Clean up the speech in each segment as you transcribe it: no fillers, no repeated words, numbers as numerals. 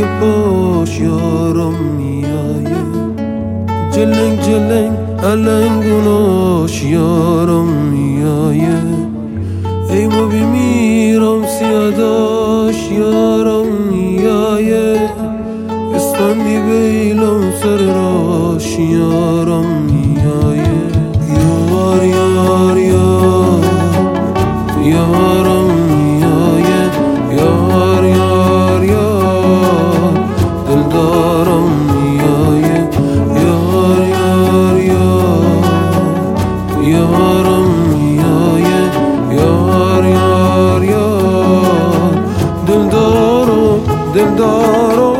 پاش یارم میایه، جلنگ جلنگ علنگوناش یارم میایه. ای ما بیمیرم سیاداش یارم میایه، اسفندی بیلم سر راش یارم میایه. یار یار یار یارم میایه، یار یار یار دلدارم میایه، یار یار یار یارم میایه، یار یار یار دلدارم دلدارم.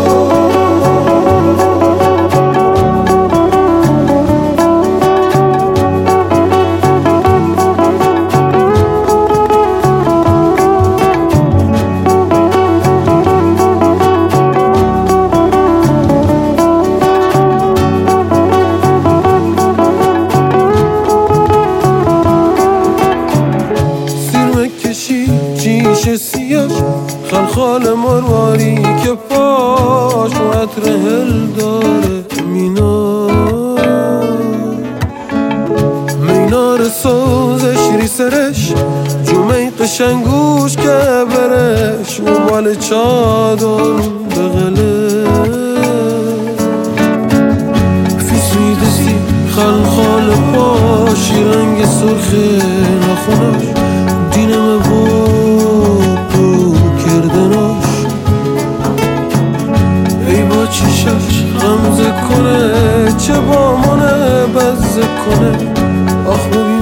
چیش سیاش خلخال مرواری که پاش و عطر هل داره مینار سازش ری سرش جمعی قشنگوش که برش و بال چادر بغله فیسوی دستی خلخال پاش رنگ سرخ نخونش دینم بو کردناش. ای با چیشش غمزه کنه چه با منه بزه کنه، آخ